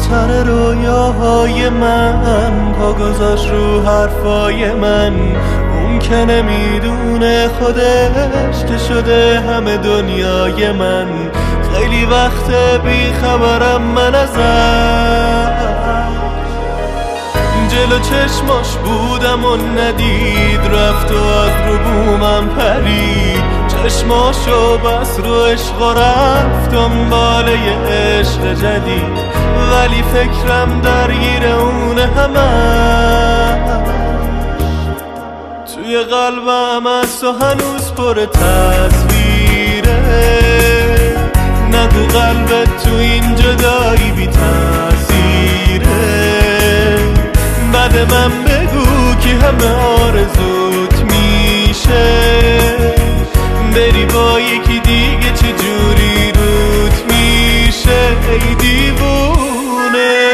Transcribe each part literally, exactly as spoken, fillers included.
سر رویاهای من پا گذاشت رو حرفای من. اون که نمیدونه خودش که شده همه دنیای من. خیلی وقت بی خبرم من ازش، جلو چشماش بودم و ندید، رفت و از رو بومم پرید. چشماشو بس رو عشق و رفت دنباله عشق جدید، ولی فکرم درگیر اونه همش. توی قلبم از تو هنوز پر تصویره، نگو قلبت تو این جدایی بی تأثیره. بعد من بگو که همه آرزوت میشه، بری با یکی دیگه چه جوری روت میشه ای دیوونه.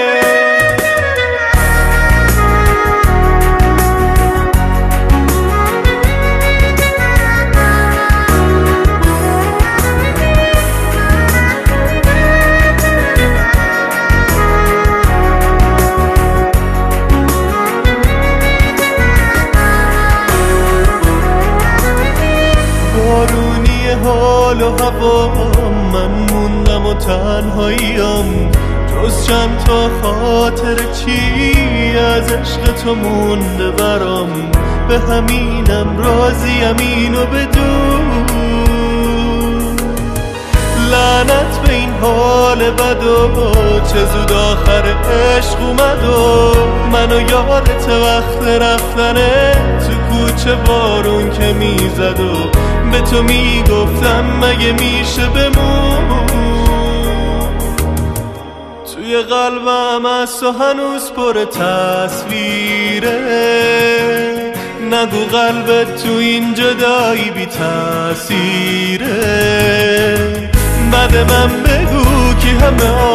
حال و هوا من موندم و تنهاییم، جز چند تا خاطر چی از عشق تو مونده برام. به همینم راضیم اینو بدون، لعنت به این حال بد و چه زود آخر عشق اومد و من و یادت وقت رفتنه تو کوچه بارون که میزد و به تو میگفتم مگه میشه بمون. توی قلبم از تو هنوز پر تصویره، نگو قلبت تو این جدایی بی تأثیره. بعد من بگو که همه